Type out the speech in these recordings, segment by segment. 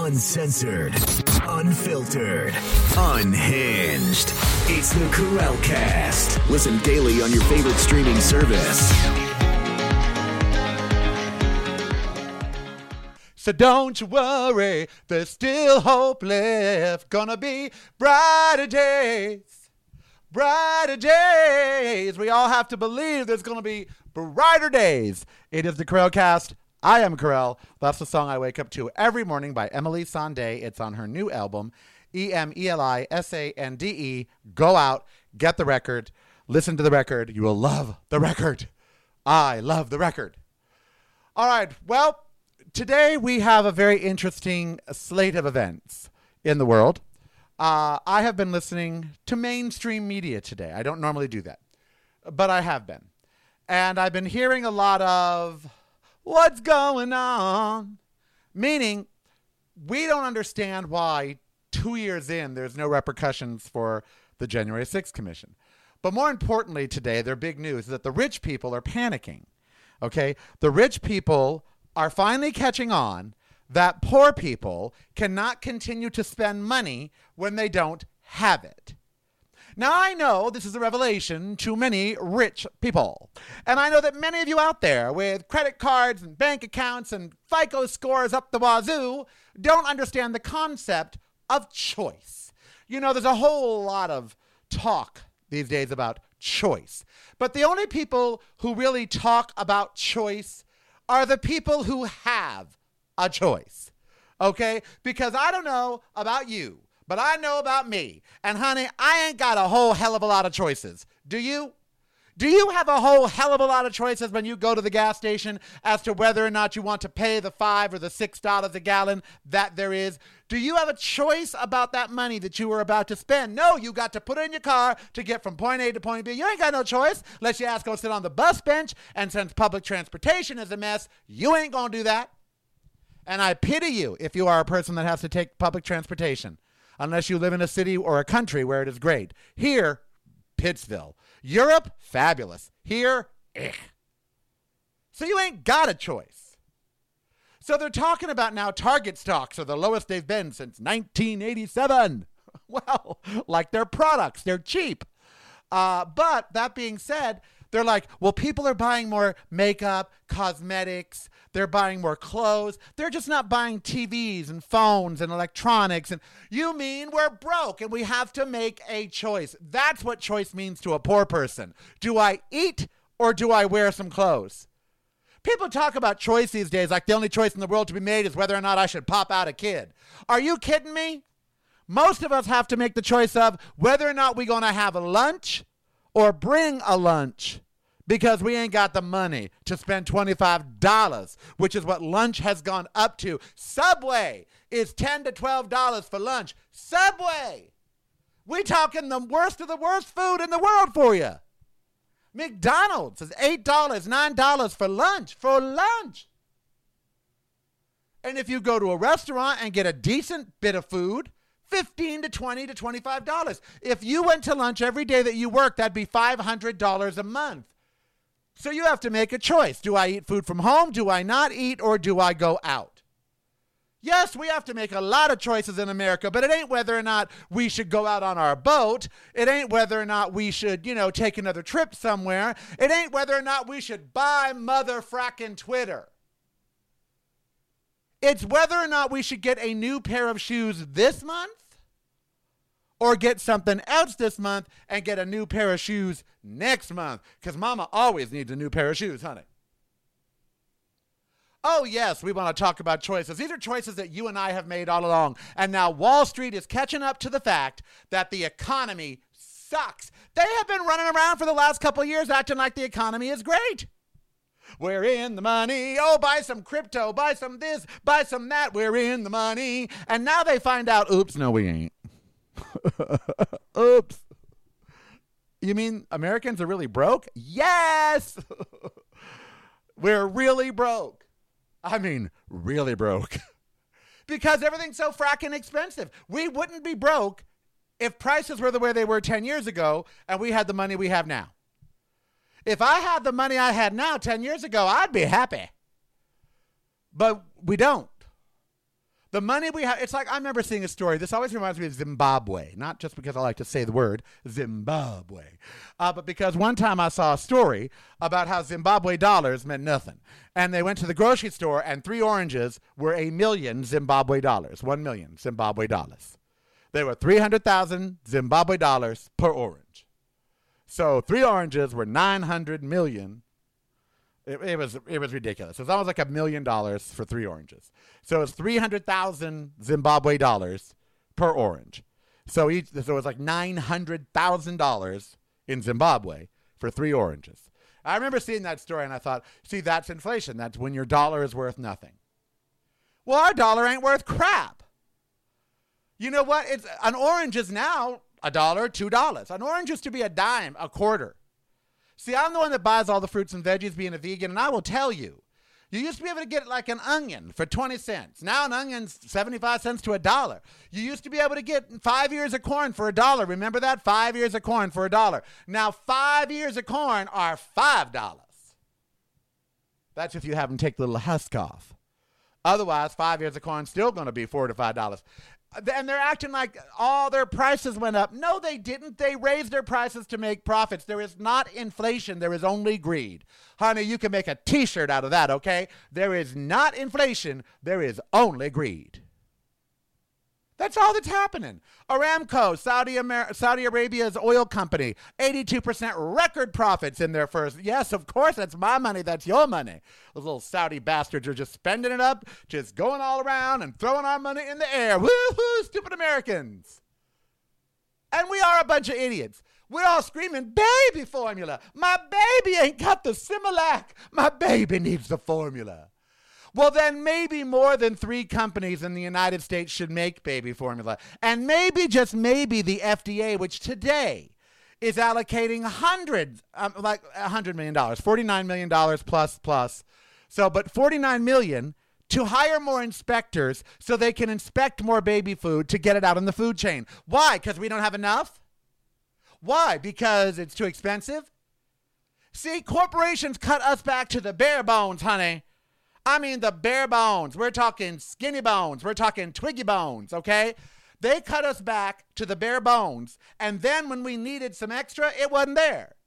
Uncensored, unfiltered, unhinged. It's the Karel Cast. Listen daily on your favorite streaming service. So don't you worry, there's still hope left. Gonna be brighter days, brighter days. We all have to believe there's gonna be brighter days. It is the Karel Cast. I am Karel. That's the song I wake up to every morning by Emeli Sandé. It's on her new album, EMELISANDE. Go out, get the record, listen to the record. You will love the record. I love the record. All right, well, today we have a very interesting slate of events in the world. I have been listening to mainstream media today. I don't normally do that, but I have been. And I've been hearing a lot of what's going on, meaning we don't understand why 2 years in there's no repercussions for the January 6th Commission. But more importantly today, their big news is that the rich people are panicking. Okay? The rich people are finally catching on that poor people cannot continue to spend money when they don't have it. Now, I know this is a revelation to many rich people. And I know that many of you out there with credit cards and bank accounts and FICO scores up the wazoo don't understand the concept of choice. You know, there's a whole lot of talk these days about choice. But the only people who really talk about choice are the people who have a choice. Okay? Because I don't know about you, but I know about me. And honey, I ain't got a whole hell of a lot of choices. Do you? Do you have a whole hell of a lot of choices when you go to the gas station as to whether or not you want to pay the $5 or the $6 a gallon that there is? Do you have a choice about that money that you were about to spend? No, you got to put it in your car to get from point A to point B. You ain't got no choice unless you ask to go sit on the bus bench. And since public transportation is a mess, you ain't going to do that. And I pity you if you are a person that has to take public transportation, unless you live in a city or a country where it is great. Here, Pittsville. Europe, fabulous. Here, So you ain't got a choice. So they're talking about now Target stocks are the lowest they've been since 1987. Well, like their products, they're cheap. But that being said, they're like, well, people are buying more makeup, cosmetics. They're buying more clothes. They're just not buying TVs and phones and electronics. And you mean we're broke and we have to make a choice. That's what choice means to a poor person. Do I eat or do I wear some clothes? People talk about choice these days like the only choice in the world to be made is whether or not I should pop out a kid. Are you kidding me? Most of us have to make the choice of whether or not we're going to have a lunch or bring a lunch, because we ain't got the money to spend $25, which is what lunch has gone up to. Subway is $10 to $12 for lunch. Subway! We talking the worst of the worst food in the world for you. McDonald's is $8, $9 for lunch. For lunch! And if you go to a restaurant and get a decent bit of food, $15 to $20 to $25. If you went to lunch every day that you work, that'd be $500 a month. So you have to make a choice. Do I eat food from home? Do I not eat? Or do I go out? Yes, we have to make a lot of choices in America, but it ain't whether or not we should go out on our boat. It ain't whether or not we should, take another trip somewhere. It ain't whether or not we should buy mother frackin' Twitter. It's whether or not we should get a new pair of shoes this month or get something else this month and get a new pair of shoes next month. Because mama always needs a new pair of shoes, honey. Oh, yes, we want to talk about choices. These are choices that you and I have made all along. And now Wall Street is catching up to the fact that the economy sucks. They have been running around for the last couple of years acting like the economy is great. We're in the money. Oh, buy some crypto, buy some this, buy some that. We're in the money. And now they find out, oops, no, we ain't. Oops. You mean Americans are really broke? Yes. We're really broke. I mean, really broke. Because everything's so fracking expensive. We wouldn't be broke if prices were the way they were 10 years ago and we had the money we have now. If I had the money I had now 10 years ago, I'd be happy. But we don't. The money we have, it's like, I remember seeing a story. This always reminds me of Zimbabwe, not just because I like to say the word Zimbabwe, but because one time I saw a story about how Zimbabwe dollars meant nothing. And they went to the grocery store and 3 oranges were $1,000,000 Zimbabwe dollars, 1,000,000 Zimbabwe dollars. They were 300,000 Zimbabwe dollars per orange. So 3 oranges were 900 million. It was ridiculous. It was almost like $1 million for 3 oranges. So it's 300,000 Zimbabwe dollars per orange. So it was like $900,000 in Zimbabwe for 3 oranges. I remember seeing that story and I thought, see, that's inflation. That's when your dollar is worth nothing. Well, our dollar ain't worth crap. You know what? An orange is now $1, $2. An orange used to be a dime, a quarter. See, I'm the one that buys all the fruits and veggies being a vegan, and I will tell you, you used to be able to get like an onion for 20 cents. Now an onion's 75 cents to $1. You used to be able to get 5 ears of corn for $1. Remember that? 5 ears of corn for $1. Now 5 ears of corn are $5. That's if you have them take the little husk off. Otherwise, 5 ears of corn still going to be $4 to $5. And they're acting like all their prices went up. No, they didn't. They raised their prices to make profits. There is not inflation. There is only greed. Honey, you can make a T-shirt out of that, okay? There is not inflation. There is only greed. That's all that's happening. Aramco, Saudi Arabia's oil company, 82% record profits in their first. Yes, of course, that's my money. That's your money. Those little Saudi bastards are just spending it up, just going all around and throwing our money in the air. Woo-hoo, stupid Americans. And we are a bunch of idiots. We're all screaming, baby formula. My baby ain't got the Similac. My baby needs the formula. Well, then maybe more than 3 companies in the United States should make baby formula. And maybe, just maybe, the FDA, which today is allocating like $100 million, $49 million plus. So, but $49 million to hire more inspectors so they can inspect more baby food to get it out in the food chain. Why? Because we don't have enough? Why? Because it's too expensive? See, corporations cut us back to the bare bones, honey. I mean the bare bones. We're talking skinny bones. We're talking twiggy bones, okay? They cut us back to the bare bones, and then when we needed some extra, it wasn't there.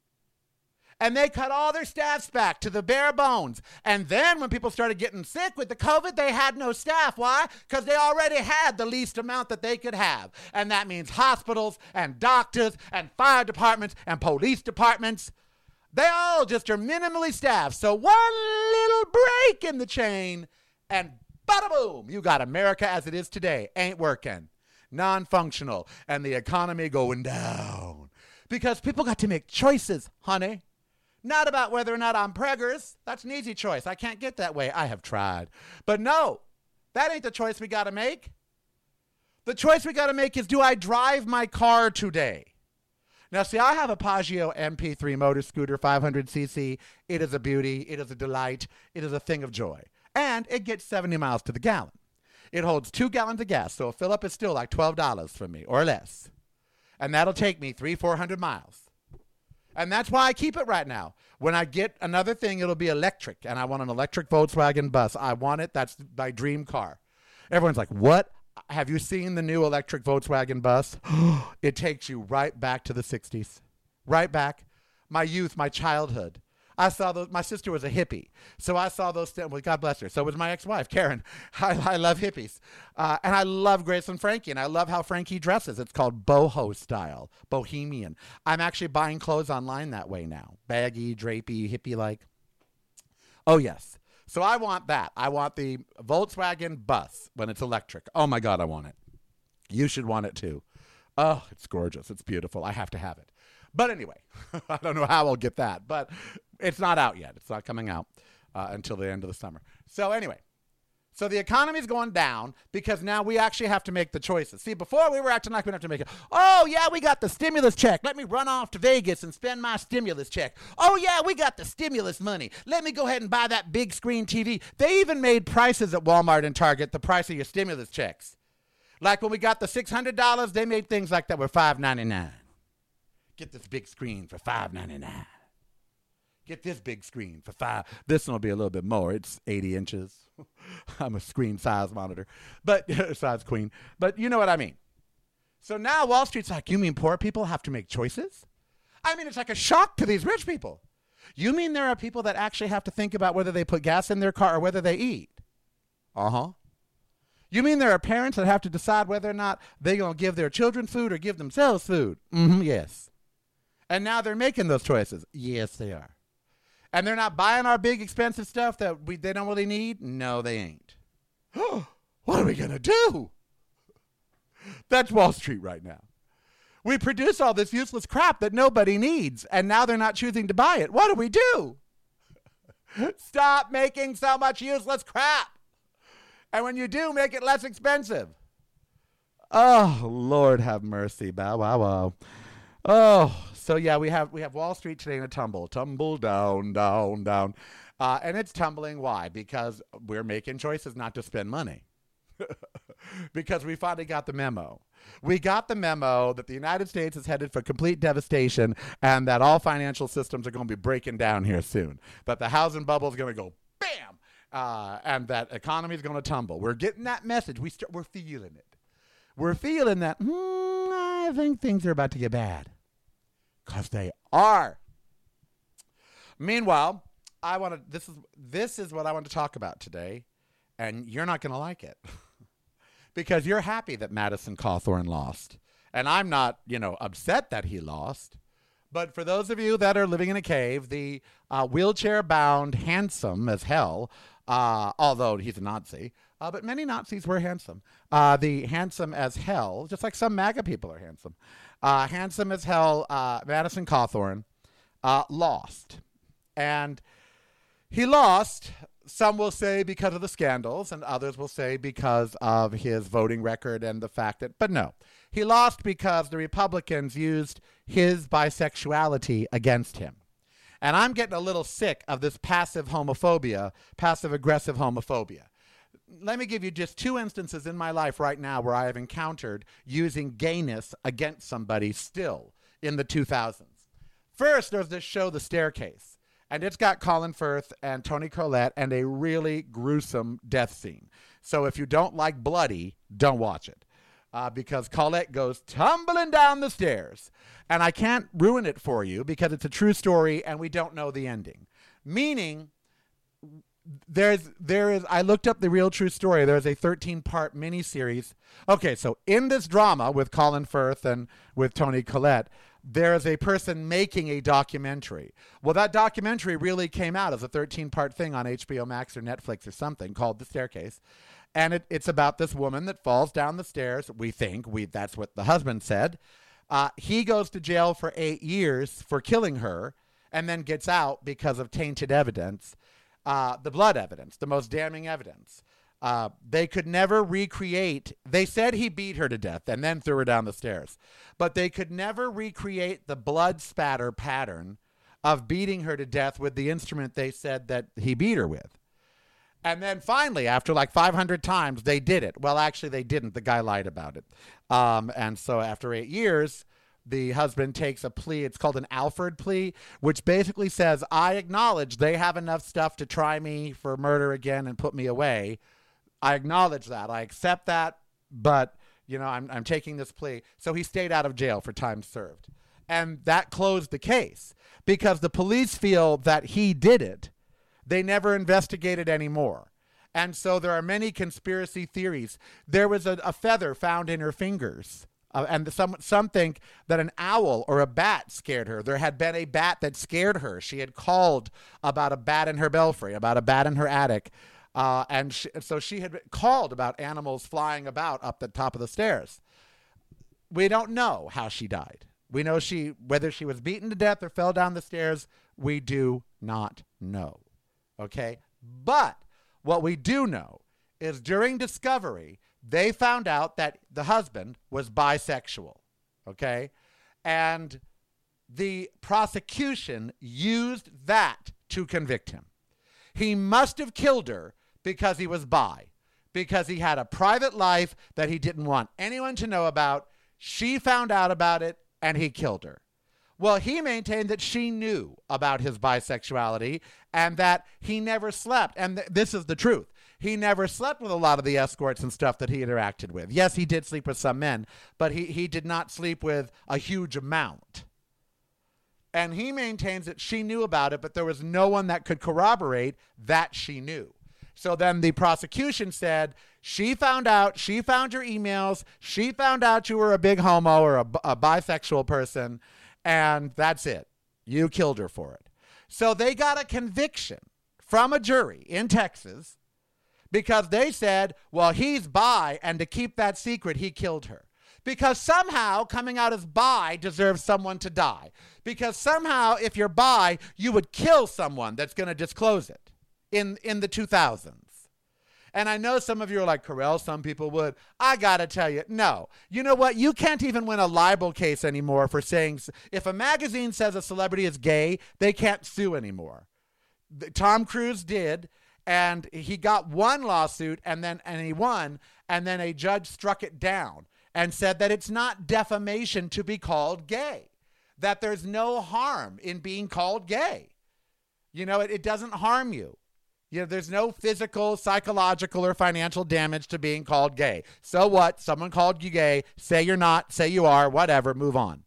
And they cut all their staffs back to the bare bones. And then when people started getting sick with the COVID, they had no staff. Why? Because they already had the least amount that they could have. And that means hospitals and doctors and fire departments and police departments. They all just are minimally staffed. So one little break in the chain and bada boom, you got America as it is today. Ain't working. Non-functional. And the economy going down. Because people got to make choices, honey. Not about whether or not I'm preggers. That's an easy choice. I can't get that way. I have tried. But no, that ain't the choice we got to make. The choice we got to make is, do I drive my car today? Now, see, I have a Piaggio MP3 motor scooter, 500cc. It is a beauty. It is a delight. It is a thing of joy. And it gets 70 miles to the gallon. It holds 2 gallons of gas, so a fill-up is still like $12 for me or less. And that'll take me 300-400 miles. And that's why I keep it right now. When I get another thing, it'll be electric. And I want an electric Volkswagen bus. I want it. That's my dream car. Everyone's like, what? Have you seen the new electric Volkswagen bus? It takes you right back to the 60s. Right back. My youth, my childhood. I saw those. My sister was a hippie. So I saw those. Well, God bless her. So was my ex-wife, Karen. I love hippies. And I love Grace and Frankie. And I love how Frankie dresses. It's called boho style. Bohemian. I'm actually buying clothes online that way now. Baggy, drapey, hippie-like. Oh, yes. So I want that. I want the Volkswagen bus when it's electric. Oh, my God, I want it. You should want it, too. Oh, it's gorgeous. It's beautiful. I have to have it. But anyway, I don't know how I'll get that. But it's not out yet. It's not coming out until the end of the summer. So anyway, so the economy's going down because now we actually have to make the choices. See, before we were acting like we didn't have to make it. Oh, yeah, we got the stimulus check. Let me run off to Vegas and spend my stimulus check. Oh, yeah, we got the stimulus money. Let me go ahead and buy that big screen TV. They even made prices at Walmart and Target the price of your stimulus checks. Like when we got the $600, they made things like that were $5.99. Get this big screen for $5.99. Get this big screen for $5. This one will be a little bit more. It's 80 inches. I'm a screen size monitor, but size queen. But you know what I mean. So now Wall Street's like, you mean poor people have to make choices? I mean, it's like a shock to these rich people. You mean there are people that actually have to think about whether they put gas in their car or whether they eat? Uh-huh. You mean there are parents that have to decide whether or not they're going to give their children food or give themselves food? Mm-hmm, yes. And now they're making those choices. Yes, they are. And they're not buying our big expensive stuff that they don't really need? No, they ain't. What are we going to do? That's Wall Street right now. We produce all this useless crap that nobody needs, and now they're not choosing to buy it. What do we do? Stop making so much useless crap. And when you do, make it less expensive. Oh, Lord have mercy. Bow, wow, wow. Oh, so yeah, we have Wall Street today in a tumble. Tumble down, down, down. And it's tumbling. Why? Because we're making choices not to spend money. Because we finally got the memo. We got the memo that the United States is headed for complete devastation and that all financial systems are going to be breaking down here soon. That the housing bubble is going to go bam, and that economy is going to tumble. We're getting that message. We're feeling it. We're feeling that, I think things are about to get bad. Because they are. Meanwhile, this is what I want to talk about today, and you're not going to like it. Because you're happy that Madison Cawthorn lost. And I'm not, upset that he lost. But for those of you that are living in a cave, the wheelchair-bound, handsome as hell, although he's a Nazi, but many Nazis were handsome. The handsome as hell, just like some MAGA people are handsome. Handsome as hell, Madison Cawthorn lost. And he lost, some will say because of the scandals, and others will say because of his voting record and the fact that, but no. He lost because the Republicans used his bisexuality against him. And I'm getting a little sick of this passive-aggressive homophobia. Let me give you just 2 instances in my life right now where I have encountered using gayness against somebody still in the 2000s. First, there's this show, The Staircase. And it's got Colin Firth and Toni Collette and a really gruesome death scene. So if you don't like bloody, don't watch it. Because Collette goes tumbling down the stairs. And I can't ruin it for you because it's a true story and we don't know the ending. Meaning, I looked up the real true story. There's a 13-part miniseries. Okay, so in this drama with Colin Firth and with Toni Collette, there is a person making a documentary. Well, that documentary really came out as a 13-part thing on HBO Max or Netflix or something called The Staircase. And it's about this woman that falls down the stairs. That's what the husband said. He goes to jail for 8 years for killing her and then gets out because of tainted evidence, the blood evidence, the most damning evidence. They could never recreate. They said he beat her to death and then threw her down the stairs. But they could never recreate the blood spatter pattern of beating her to death with the instrument they said that he beat her with. And then finally, after like 500 times, they did it. Well, actually, they didn't. The guy lied about it. And so after 8 years, the husband takes a plea. It's called an Alford plea, which basically says, I acknowledge they have enough stuff to try me for murder again and put me away. I acknowledge that. I accept that, but, I'm taking this plea. So he stayed out of jail for time served. And that closed the case because the police feel that he did it. They never investigated anymore. And so there are many conspiracy theories. There was a feather found in her fingers. And some think that an owl or a bat scared her. There had been a bat that scared her. She had called about a bat in her belfry, about a bat in her attic. So she had called about animals flying about up the top of the stairs. We don't know how she died. We know whether she was beaten to death or fell down the stairs. We do not know. Okay? But what we do know is during discovery, they found out that the husband was bisexual. Okay? And the prosecution used that to convict him. He must have killed her because he was bi, because he had a private life that he didn't want anyone to know about. She found out about it, and he killed her. Well, he maintained that she knew about his bisexuality and that he never slept. And this is the truth. He never slept with a lot of the escorts and stuff that he interacted with. Yes, he did sleep with some men, but he did not sleep with a huge amount. And he maintains that she knew about it, but there was no one that could corroborate that she knew. So then the prosecution said, she found out, she found your emails, she found out you were a big homo or a bisexual person, and that's it. You killed her for it. So they got a conviction from a jury in Texas because they said, well, he's bi, and to keep that secret, he killed her. Because somehow coming out as bi deserves someone to die. Because somehow if you're bi, you would kill someone that's going to disclose it in the 2000s. And I know some of you are like, Carell, some people would. I got to tell you, no. You know what? You can't even win a libel case anymore for saying, if a magazine says a celebrity is gay, they can't sue anymore. Tom Cruise did, and he got one lawsuit, and he won, and then a judge struck it down and said that it's not defamation to be called gay, that there's no harm in being called gay. You know, it doesn't harm you. You know, there's no physical, psychological, or financial damage to being called gay. So what? Someone called you gay. Say you're not. Say you are. Whatever. Move on.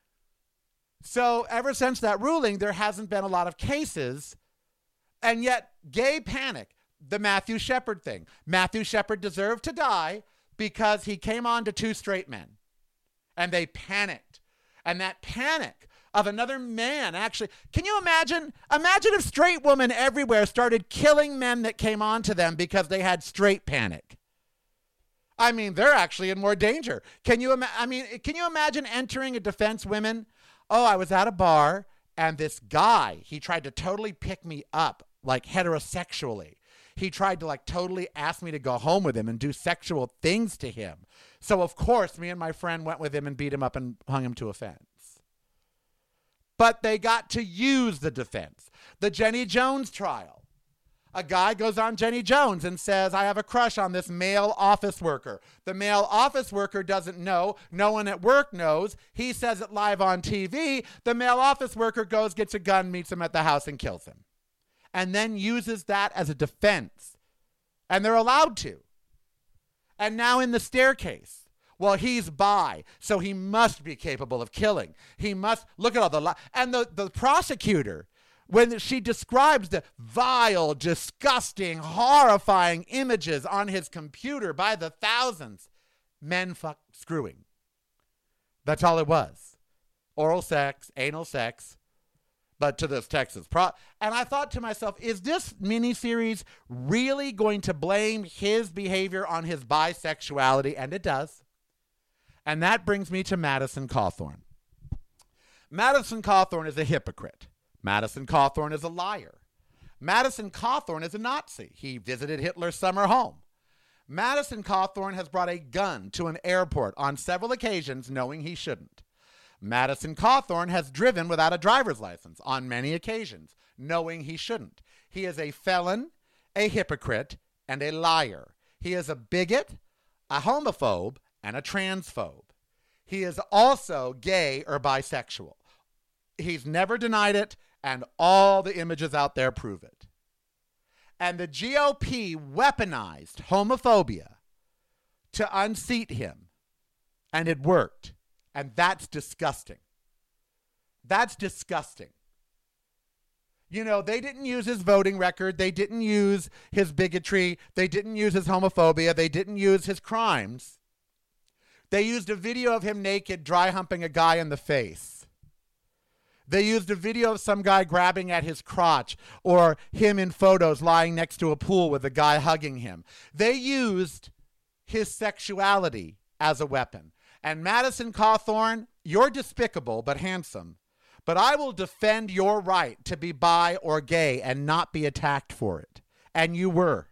So ever since that ruling, there hasn't been a lot of cases. And yet, gay panic. The Matthew Shepard thing. Matthew Shepard deserved to die because he came on to two straight men. And they panicked. And that panic of another man, actually, can you imagine? Imagine if straight women everywhere started killing men that came on to them because they had straight panic. I mean, they're actually in more danger. Can you imagine entering a defense women? Oh, I was at a bar and this guy, he tried to totally pick me up, like heterosexually. He tried to like totally ask me to go home with him and do sexual things to him. So of course, me and my friend went with him and beat him up and hung him to a fence. But they got to use the defense. The Jenny Jones trial. A guy goes on Jenny Jones and says, I have a crush on this male office worker. The male office worker doesn't know. No one at work knows. He says it live on TV. The male office worker goes, gets a gun, meets him at the house, and kills him. And then uses that as a defense. And they're allowed to. And now in the staircase. Well, he's bi, so he must be capable of killing. He must, look at all the, and the prosecutor, when she describes the vile, disgusting, horrifying images on his computer by the thousands, men screwing. That's all it was. Oral sex, anal sex, but to this Texas. And I thought to myself, is this miniseries really going to blame his behavior on his bisexuality? And it does. And that brings me to Madison Cawthorn. Madison Cawthorn is a hypocrite. Madison Cawthorn is a liar. Madison Cawthorn is a Nazi. He visited Hitler's summer home. Madison Cawthorn has brought a gun to an airport on several occasions knowing he shouldn't. Madison Cawthorn has driven without a driver's license on many occasions knowing he shouldn't. He is a felon, a hypocrite, and a liar. He is a bigot, a homophobe, and a transphobe. He is also gay or bisexual. He's never denied it, and all the images out there prove it. And the GOP weaponized homophobia to unseat him, and it worked. And that's disgusting. That's disgusting. You know, they didn't use his voting record. They didn't use his bigotry. They didn't use his homophobia. They didn't use his crimes. They used a video of him naked dry humping a guy in the face. They used a video of some guy grabbing at his crotch or him in photos lying next to a pool with a guy hugging him. They used his sexuality as a weapon. And Madison Cawthorn, you're despicable but handsome. But I will defend your right to be bi or gay and not be attacked for it. And you were.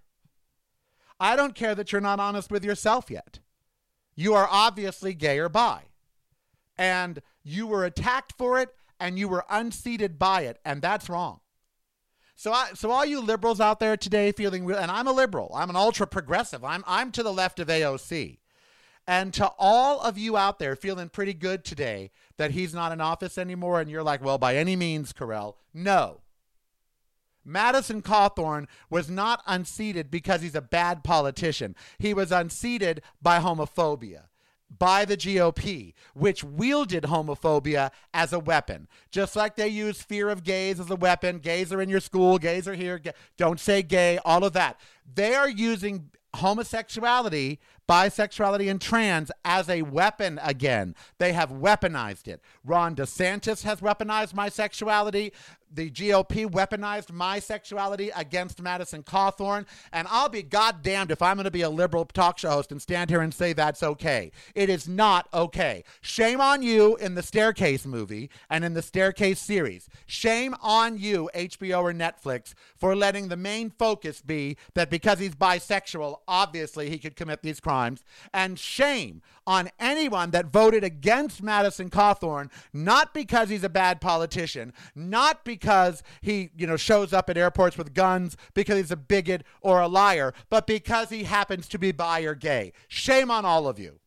I don't care that you're not honest with yourself yet. You are obviously gay or bi. And you were attacked for it, and you were unseated by it, and that's wrong. So all you liberals out there today feeling, and I'm a liberal, I'm an ultra progressive, I'm to the left of AOC. And to all of you out there feeling pretty good today that he's not in office anymore, and you're like, well, by any means, Karel, no. Madison Cawthorn was not unseated because he's a bad politician. He was unseated by homophobia, by the GOP, which wielded homophobia as a weapon. Just like they use fear of gays as a weapon. Gays are in your school. Gays are here. Don't say gay. All of that. They are using homosexuality, bisexuality, and trans as a weapon again. They have weaponized it. Ron DeSantis has weaponized my sexuality. The GOP weaponized my sexuality against Madison Cawthorn. And I'll be goddamned if I'm going to be a liberal talk show host and stand here and say that's okay. It is not okay. Shame on you in the Staircase movie and in the Staircase series. Shame on you, HBO or Netflix, for letting the main focus be that because he's bisexual, obviously he could commit these crimes. And shame on anyone that voted against Madison Cawthorn, not because he's a bad politician, not because he, shows up at airports with guns, because he's a bigot or a liar, but because he happens to be bi or gay. Shame on all of you.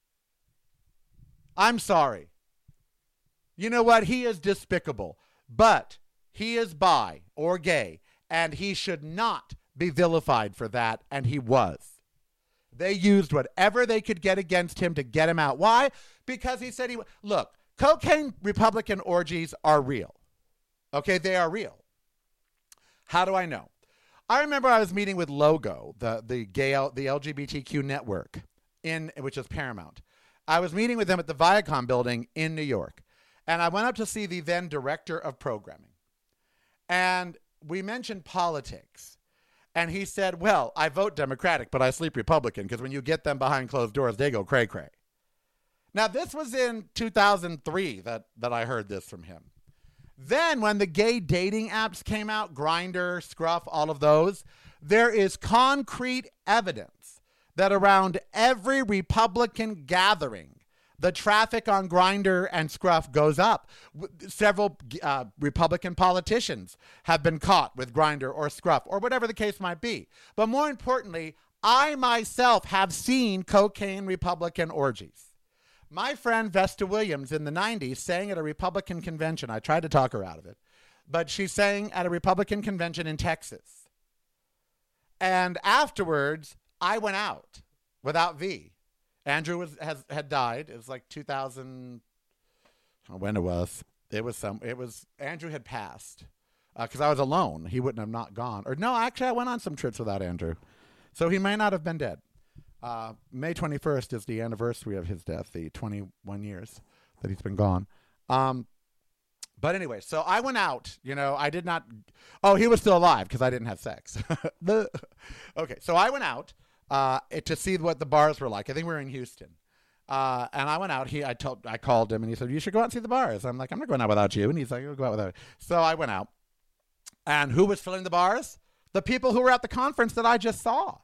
I'm sorry. You know what? He is despicable, but he is bi or gay, and he should not be vilified for that, and he was. They used whatever they could get against him to get him out. Why? Because he said look, cocaine Republican orgies are real. Okay, they are real. How do I know? I remember I was meeting with Logo, the LGBTQ network, which is Paramount. I was meeting with them at the Viacom building in New York, and I went up to see the then director of programming. And we mentioned politics. And he said, well, I vote Democratic, but I sleep Republican, because when you get them behind closed doors, they go cray-cray. Now, this was in 2003 that I heard this from him. Then when the gay dating apps came out, Grindr, Scruff, all of those, there is concrete evidence that around every Republican gathering, the traffic on Grindr and Scruff goes up. Several Republican politicians have been caught with Grindr or Scruff or whatever the case might be. But more importantly, I myself have seen cocaine Republican orgies. My friend Vesta Williams in the 90s sang at a Republican convention. I tried to talk her out of it, but she sang at a Republican convention in Texas. And afterwards, I went out without V. Andrew had died. It was like 2000. When it was. Andrew had passed because I was alone. He wouldn't have not gone. Or no, actually, I went on some trips without Andrew, so he may not have been dead. May 21st is the anniversary of his death, the 21 years that he's been gone. But anyway, so I went out, I did not. Oh, he was still alive because I didn't have sex. Okay, so I went out to see what the bars were like. I think we were in Houston. And I went out. I called him and he said, you should go out and see the bars. I'm like, I'm not going out without you. And he's like, I'll go out without you. So I went out. And who was filling the bars? The people who were at the conference that I just saw.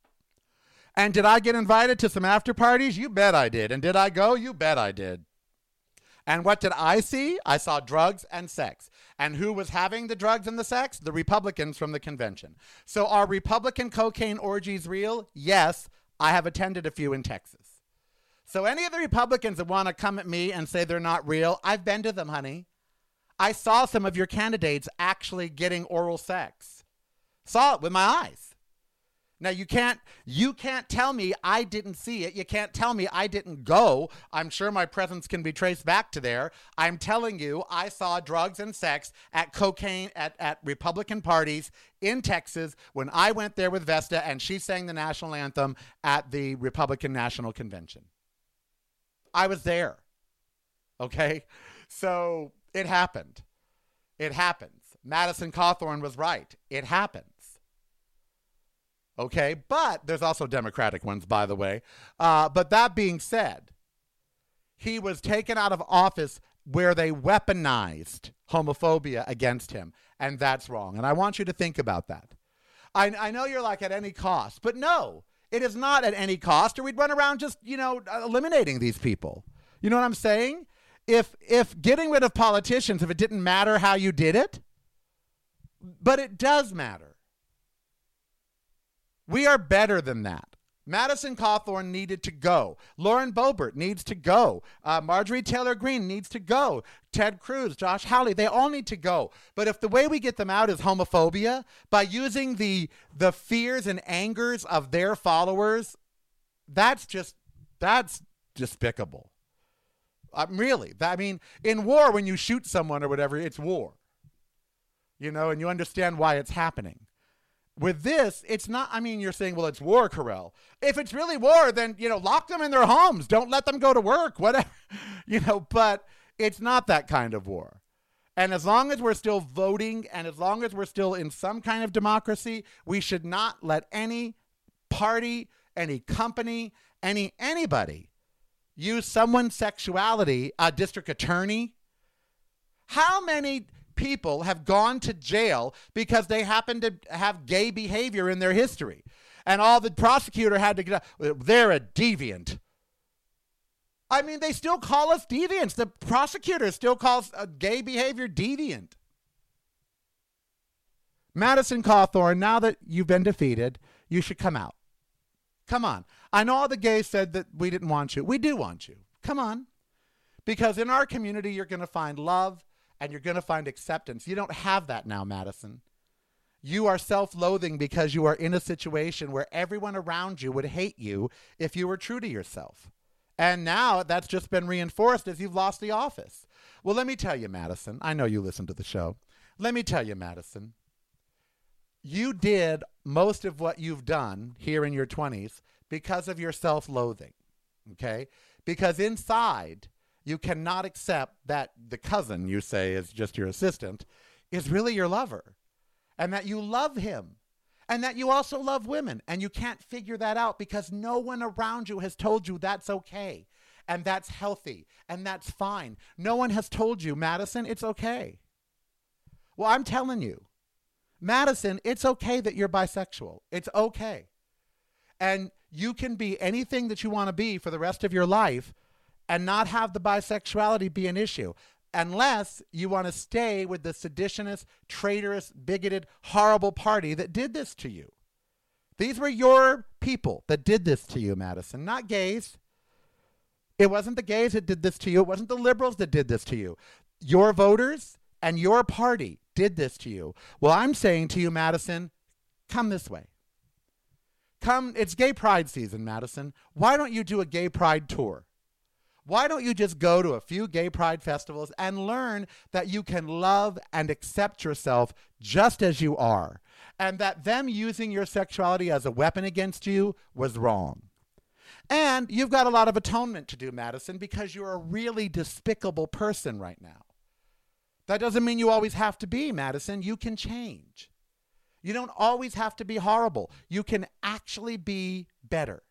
And did I get invited to some after parties? You bet I did. And did I go? You bet I did. And what did I see? I saw drugs and sex. And who was having the drugs and the sex? The Republicans from the convention. So are Republican cocaine orgies real? Yes. I have attended a few in Texas. So any of the Republicans that want to come at me and say they're not real, I've been to them, honey. I saw some of your candidates actually getting oral sex. Saw it with my eyes. Now, you can't tell me I didn't see it. You can't tell me I didn't go. I'm sure my presence can be traced back to there. I'm telling you, I saw drugs and sex at Republican parties in Texas when I went there with Vesta and she sang the national anthem at the Republican National Convention. I was there. Okay? So it happened. It happens. Madison Cawthorn was right. It happens. Okay, but there's also Democratic ones, by the way. But that being said, he was taken out of office where they weaponized homophobia against him, and that's wrong. And I want you to think about that. I know you're like at any cost, but no, it is not at any cost, or we'd run around just, eliminating these people. You know what I'm saying? If getting rid of politicians, if it didn't matter how you did it, but it does matter. We are better than that. Madison Cawthorn needed to go. Lauren Boebert needs to go. Marjorie Taylor Greene needs to go. Ted Cruz, Josh Hawley, they all need to go. But if the way we get them out is homophobia, by using the fears and angers of their followers, that's despicable. Really. I mean, in war, when you shoot someone or whatever, it's war. And you understand why it's happening. With this, it's not, you're saying, well, it's war, Karel. If it's really war, then, lock them in their homes. Don't let them go to work, whatever, but it's not that kind of war. And as long as we're still voting and as long as we're still in some kind of democracy, we should not let any party, any company, anybody use someone's sexuality, a district attorney. How many people have gone to jail because they happen to have gay behavior in their history? And all the prosecutor had to get, they're a deviant. They still call us deviants. The prosecutor still calls gay behavior deviant. Madison Cawthorn, now that you've been defeated, you should come out. Come on. I know all the gays said that we didn't want you. We do want you. Come on. Because in our community, you're going to find love and you're going to find acceptance. You don't have that now, Madison. You are self-loathing because you are in a situation where everyone around you would hate you if you were true to yourself. And now that's just been reinforced as you've lost the office. Well, let me tell you, Madison. I know you listen to the show. Let me tell you, Madison. You did most of what you've done here in your 20s because of your self-loathing, okay? Because inside, you cannot accept that the cousin you say is just your assistant is really your lover, and that you love him, and that you also love women, and you can't figure that out because no one around you has told you that's okay, and that's healthy, and that's fine. No one has told you, Madison, it's okay. Well, I'm telling you, Madison, it's okay that you're bisexual. It's okay. And you can be anything that you want to be for the rest of your life and not have the bisexuality be an issue, unless you want to stay with the seditionist, traitorous, bigoted, horrible party that did this to you. These were your people that did this to you, Madison, not gays. It wasn't the gays that did this to you. It wasn't the liberals that did this to you. Your voters and your party did this to you. Well, I'm saying to you, Madison, come this way. Come, it's gay pride season, Madison. Why don't you do a gay pride tour? Why don't you just go to a few gay pride festivals and learn that you can love and accept yourself just as you are, and that them using your sexuality as a weapon against you was wrong. And you've got a lot of atonement to do, Madison, because you're a really despicable person right now. That doesn't mean you always have to be, Madison. You can change. You don't always have to be horrible. You can actually be better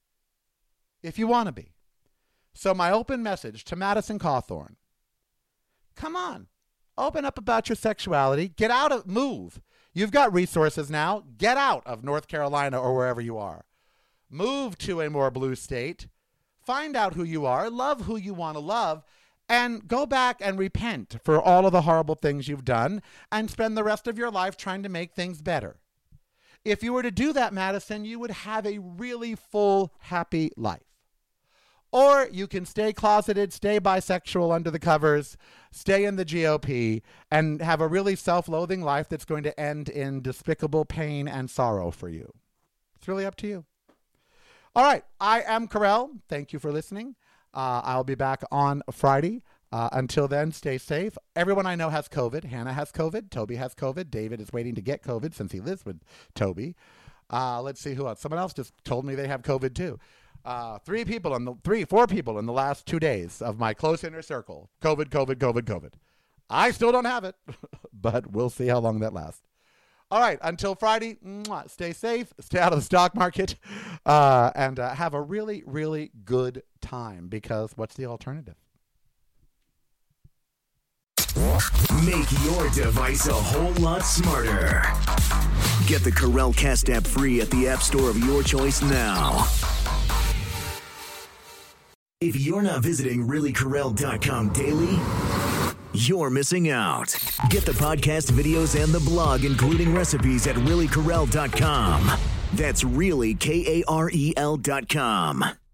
if you want to be. So my open message to Madison Cawthorn, come on, open up about your sexuality, get out of, move. You've got resources now. Get out of North Carolina or wherever you are. Move to a more blue state. Find out who you are, love who you want to love, and go back and repent for all of the horrible things you've done and spend the rest of your life trying to make things better. If you were to do that, Madison, you would have a really full, happy life. Or you can stay closeted, stay bisexual under the covers, stay in the GOP, and have a really self-loathing life that's going to end in despicable pain and sorrow for you. It's really up to you. All right. I am Karel. Thank you for listening. I'll be back on Friday. Until then, stay safe. Everyone I know has COVID. Hannah has COVID. Toby has COVID. David is waiting to get COVID since he lives with Toby. Let's see who else. Someone else just told me they have COVID too. 4 people in the last 2 days of my close inner circle. COVID. I still don't have it, but we'll see how long that lasts. All right. Until Friday, stay safe, stay out of the stock market, and have a really, really good time, because what's the alternative? Make your device a whole lot smarter. Get the Karel Cast app free at the App Store of your choice now. If you're not visiting reallykarel.com daily, you're missing out. Get the podcast, videos, and the blog, including recipes, at reallykarel.com. That's really KAREL.com.